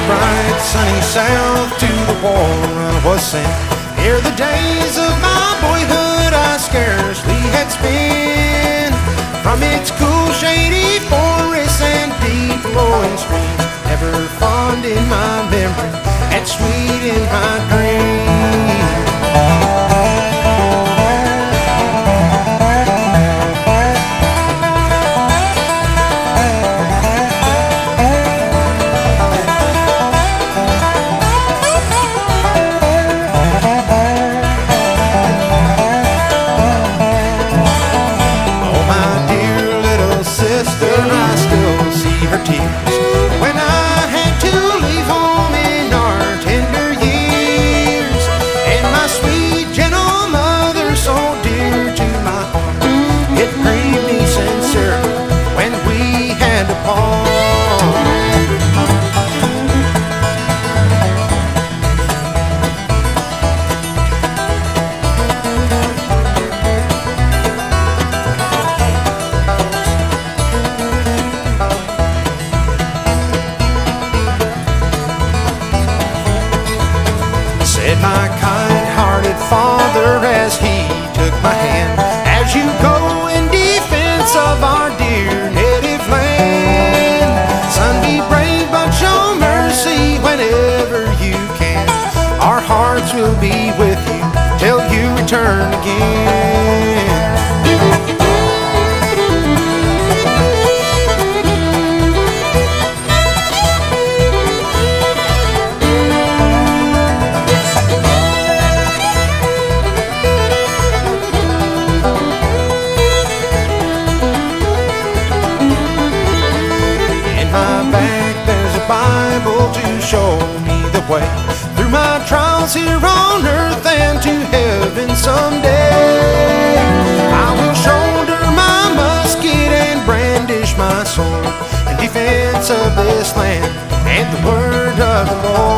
bright sunny south to the war I was sent. Ere the days of my boyhood I scarcely had spent. From its cool shady forests and deep flowing streams, ever fond in my memory and sweet in my dreams. Her tears when I had to leave home in our tender years, and my sweet gentle mother so dear to my heart, it grieved me sincerely when we had to part. Said my kind-hearted father as he took my hand, as you go in defense of our dear native land, son, be brave but show mercy whenever you can. Our hearts will be with you till you return again. Bible to show me the way through my trials here on earth and to heaven someday. I will shoulder my musket and brandish my sword in defense of this land and the word of the Lord.